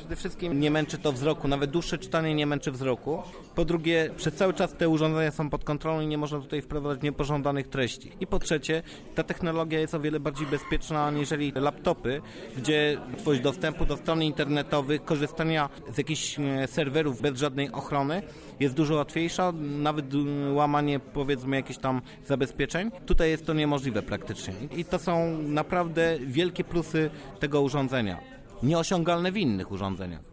przede wszystkim nie męczy to wzroku, nawet dłuższe czytanie nie męczy wzroku. Po drugie, przez cały czas te urządzenia są pod kontrolą i nie można tutaj wprowadzać niepożądanych treści. I po trzecie, ta technologia jest o wiele bardziej bezpieczna aniżeli laptopy, gdzie możliwość dostępu do stron internetowych, korzystania z jakichś serwerów bez żadnej ochrony jest dużo łatwiejsza, nawet łamanie powiedzmy jakichś tam zabezpieczeń. Tutaj jest to niemożliwe praktycznie. I to są naprawdę wielkie plusy tego urządzenia, nieosiągalne w innych urządzeniach.